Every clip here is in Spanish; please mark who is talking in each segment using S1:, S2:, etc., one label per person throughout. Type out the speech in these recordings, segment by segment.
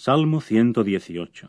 S1: Salmo 118.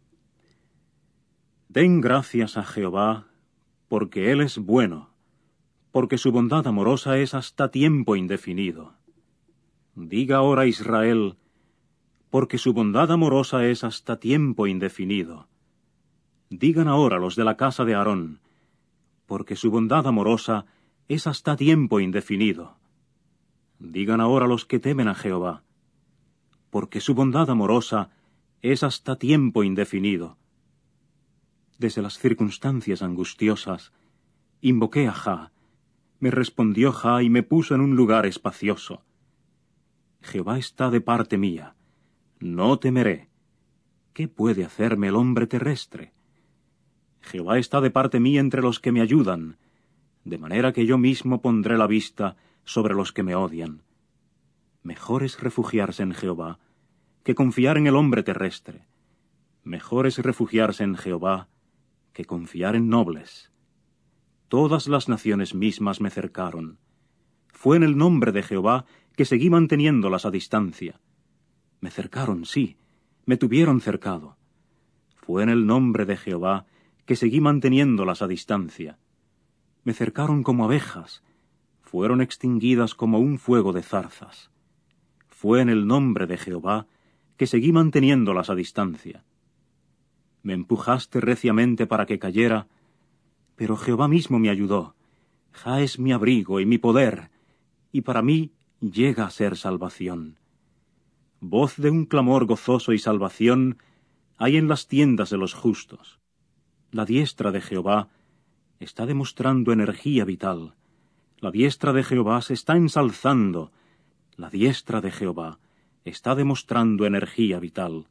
S1: Den gracias a Jehová, porque Él es bueno, porque su bondad amorosa es hasta tiempo indefinido. Diga ahora Israel, porque su bondad amorosa es hasta tiempo indefinido. Digan ahora los de la casa de Aarón, porque su bondad amorosa es hasta tiempo indefinido. Digan ahora los que temen a Jehová, porque su bondad amorosa es hasta tiempo indefinido. Desde las circunstancias angustiosas, invoqué a Jah, me respondió Jah y me puso en un lugar espacioso. Jehová está de parte mía, no temeré. ¿Qué puede hacerme el hombre terrestre? Jehová está de parte mía entre los que me ayudan, de manera que yo mismo pondré la vista sobre los que me odian. Mejor es refugiarse en Jehová que confiar en el hombre terrestre. Mejor es refugiarse en Jehová que confiar en nobles. Todas las naciones mismas me cercaron. Fue en el nombre de Jehová que seguí manteniéndolas a distancia. Me cercaron, sí, me tuvieron cercado. Fue en el nombre de Jehová que seguí manteniéndolas a distancia. Me cercaron como abejas, fueron extinguidas como un fuego de zarzas. Fue en el nombre de Jehová que seguí manteniéndolas a distancia. Me empujaste reciamente para que cayera, pero Jehová mismo me ayudó. Jah es mi abrigo y mi poder, y para mí llega a ser salvación. Voz de un clamor gozoso y salvación hay en las tiendas de los justos. La diestra de Jehová está demostrando energía vital. La diestra de Jehová se está ensalzando. La diestra de Jehová está demostrando energía vital.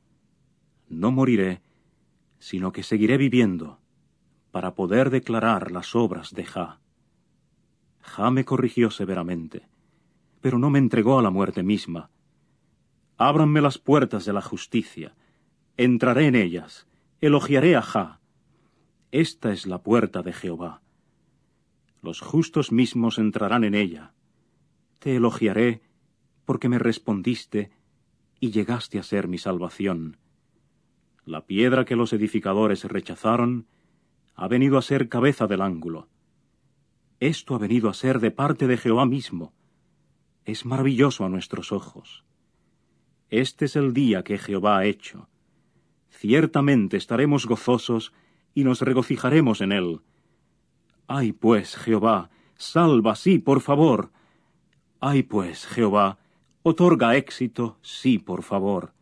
S1: No moriré, sino que seguiré viviendo, para poder declarar las obras de Jah. Jah me corrigió severamente, pero no me entregó a la muerte misma. Ábranme las puertas de la justicia, entraré en ellas, elogiaré a Jah. Esta es la puerta de Jehová. Los justos mismos entrarán en ella. Te elogiaré, porque me respondiste y llegaste a ser mi salvación. La piedra que los edificadores rechazaron ha venido a ser cabeza del ángulo. Esto ha venido a ser de parte de Jehová mismo. Es maravilloso a nuestros ojos. Este es el día que Jehová ha hecho. Ciertamente estaremos gozosos y nos regocijaremos en él. Ay pues, Jehová, salva, sí, por favor. Ay pues, Jehová, otorga éxito, sí, por favor.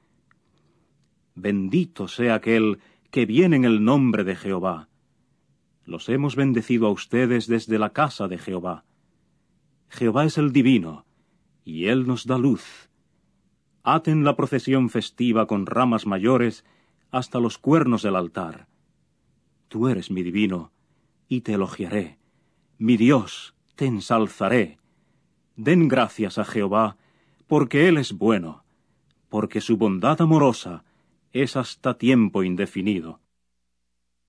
S1: Bendito sea aquel que viene en el nombre de Jehová. Los hemos bendecido a ustedes desde la casa de Jehová. Jehová es el divino, y él nos da luz. Aten la procesión festiva con ramas mayores hasta los cuernos del altar. Tú eres mi divino, y te elogiaré. Mi Dios, te ensalzaré. Den gracias a Jehová, porque Él es bueno, porque su bondad amorosa es hasta tiempo indefinido.